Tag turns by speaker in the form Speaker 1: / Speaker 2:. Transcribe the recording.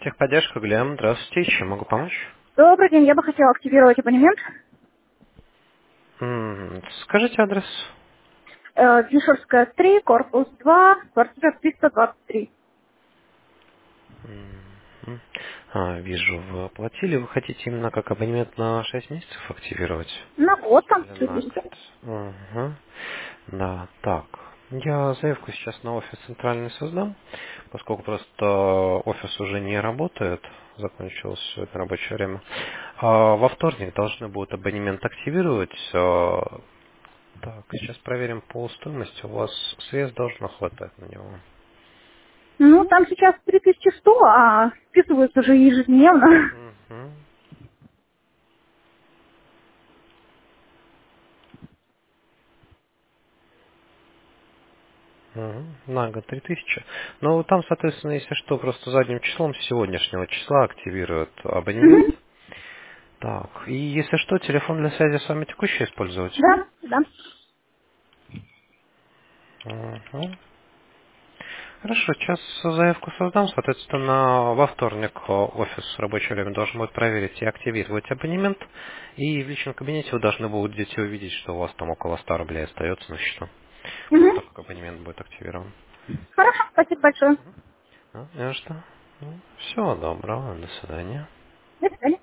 Speaker 1: Техподдержка, Глеб. Здравствуйте. Чем могу помочь?
Speaker 2: Добрый день, я бы хотела активировать абонемент.
Speaker 1: Скажите адрес.
Speaker 2: Вишерская 3, корпус 2, квартира 323.
Speaker 1: М. Вижу, вы оплатили. Вы хотите именно как абонемент на 6 месяцев активировать?
Speaker 2: На год там
Speaker 1: Или
Speaker 2: чуть
Speaker 1: на
Speaker 2: ли.
Speaker 1: год? Угу. Да, так. Я заявку сейчас на офис центральный создам, поскольку просто офис уже не работает, закончилось сегодня рабочее время. Во вторник должны будут абонемент активировать. Так, сейчас проверим по стоимости. У вас средств должно хватать на него.
Speaker 2: Ну, там сейчас 3100, а списываются уже ежедневно.
Speaker 1: Мгм. На год 3000. Но там, соответственно, если что, просто задним числом с сегодняшнего числа активируют абонемент.
Speaker 2: Мгм.
Speaker 1: Так, и если что, телефон для связи с вами текущий использовать?
Speaker 2: Да, да.
Speaker 1: Мгм. Хорошо, сейчас заявку создам, соответственно, во вторник офис в рабочее время должен будет проверить и активировать абонемент, и в личном кабинете вы должны будете увидеть, что у вас там около 100 рублей остается на счету, после
Speaker 2: Мгм.
Speaker 1: того, как абонемент будет активирован.
Speaker 2: Хорошо, спасибо большое.
Speaker 1: Не за что. Всего доброго, до свидания.
Speaker 2: До свидания.